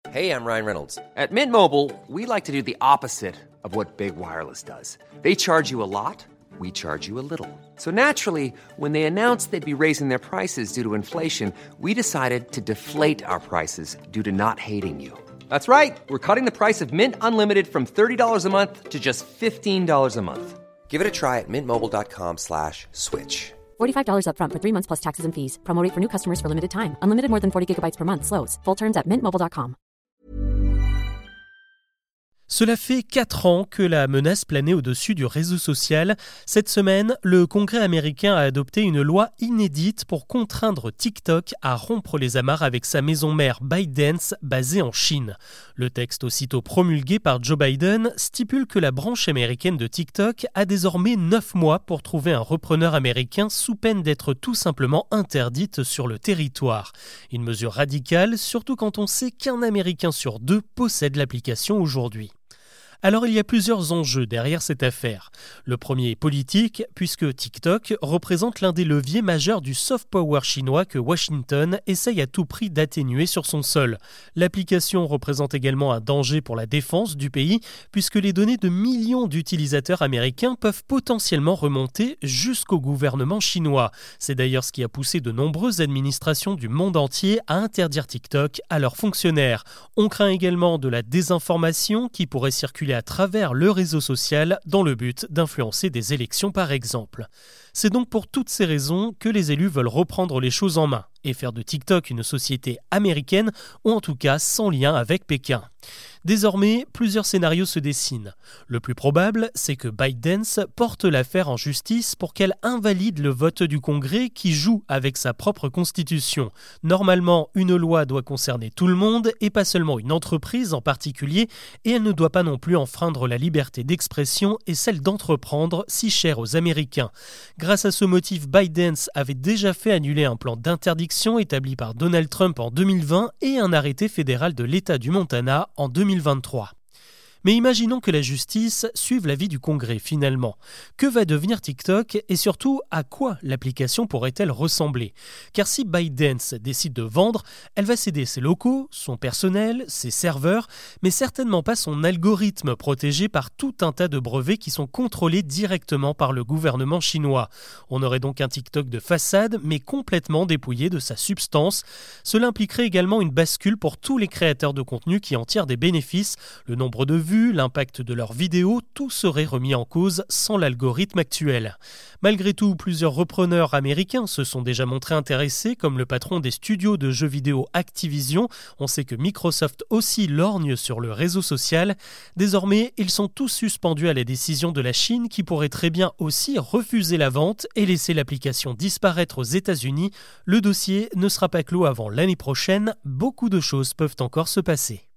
Hey, I'm Ryan Reynolds. At Mint Mobile, we like to do the opposite of what Big Wireless does. They charge you a lot, we charge you a little. So naturally, when they announced they'd be raising their prices due to inflation, we decided to deflate our prices due to not hating you. That's right. We're cutting the price of Mint Unlimited from $30 a month to just $15 a month. Give it a try at mintmobile.com/switch. $45 up front for 3 months plus taxes and fees. Promo rate for new customers for limited time. Unlimited more than 40 gigabytes per month. Slows full terms at mintmobile.com. Cela fait 4 ans que la menace planait au-dessus du réseau social. Cette semaine, le Congrès américain a adopté une loi inédite pour contraindre TikTok à rompre les amarres avec sa maison mère ByteDance, basée en Chine. Le texte aussitôt promulgué par Joe Biden stipule que la branche américaine de TikTok a désormais 9 mois pour trouver un repreneur américain sous peine d'être tout simplement interdite sur le territoire. Une mesure radicale, surtout quand on sait qu'un Américain sur 2 possède l'application aujourd'hui. Alors il y a plusieurs enjeux derrière cette affaire. Le premier est politique, puisque TikTok représente l'un des leviers majeurs du soft power chinois que Washington essaye à tout prix d'atténuer sur son sol. L'application représente également un danger pour la défense du pays, puisque les données de millions d'utilisateurs américains peuvent potentiellement remonter jusqu'au gouvernement chinois. C'est d'ailleurs ce qui a poussé de nombreuses administrations du monde entier à interdire TikTok à leurs fonctionnaires. On craint également de la désinformation qui pourrait circuler à travers le réseau social dans le but d'influencer des élections par exemple. C'est donc pour toutes ces raisons que les élus veulent reprendre les choses en main et faire de TikTok une société américaine ou en tout cas sans lien avec Pékin. Désormais, plusieurs scénarios se dessinent. Le plus probable, c'est que ByteDance porte l'affaire en justice pour qu'elle invalide le vote du Congrès qui joue avec sa propre constitution. Normalement, une loi doit concerner tout le monde et pas seulement une entreprise en particulier, et elle ne doit pas non plus enfreindre la liberté d'expression et celle d'entreprendre si chère aux Américains. Grâce à ce motif, ByteDance avait déjà fait annuler un plan d'interdiction établi par Donald Trump en 2020 et un arrêté fédéral de l'État du Montana en 2023. Mais imaginons que la justice suive l'avis du Congrès finalement. Que va devenir TikTok et surtout à quoi l'application pourrait-elle ressembler ? Car si ByteDance décide de vendre, elle va céder ses locaux, son personnel, ses serveurs, mais certainement pas son algorithme protégé par tout un tas de brevets qui sont contrôlés directement par le gouvernement chinois. On aurait donc un TikTok de façade mais complètement dépouillé de sa substance. Cela impliquerait également une bascule pour tous les créateurs de contenu qui en tirent des bénéfices, le nombre de vues, l'impact de leurs vidéos, tout serait remis en cause sans l'algorithme actuel. Malgré tout, plusieurs repreneurs américains se sont déjà montrés intéressés, comme le patron des studios de jeux vidéo Activision. On sait que Microsoft aussi lorgne sur le réseau social. Désormais, ils sont tous suspendus à la décision de la Chine qui pourrait très bien aussi refuser la vente et laisser l'application disparaître aux États-Unis. Le dossier ne sera pas clos avant l'année prochaine. Beaucoup de choses peuvent encore se passer.